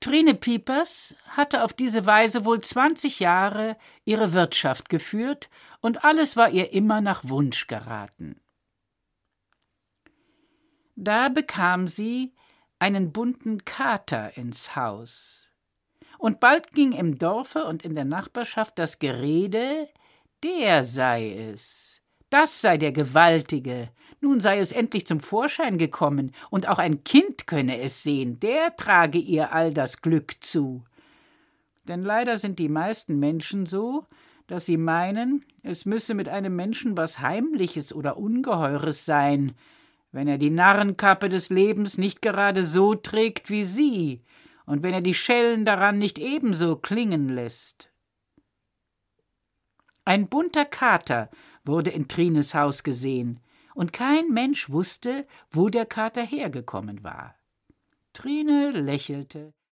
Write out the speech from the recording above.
Trine Piepers hatte auf diese Weise wohl 20 Jahre ihre Wirtschaft geführt, und alles war ihr immer nach Wunsch geraten. Da bekam sie einen bunten Kater ins Haus, und bald ging im Dorfe und in der Nachbarschaft das Gerede, der sei es, das sei der Gewaltige, nun sei es endlich zum Vorschein gekommen, und auch ein Kind könne es sehen, der trage ihr all das Glück zu. Denn leider sind die meisten Menschen so, dass sie meinen, es müsse mit einem Menschen was Heimliches oder Ungeheures sein, wenn er die Narrenkappe des Lebens nicht gerade so trägt wie sie und wenn er die Schellen daran nicht ebenso klingen lässt. Ein bunter Kater wurde in Trines Haus gesehen, und kein Mensch wusste, wo der Kater hergekommen war. Trine lächelte.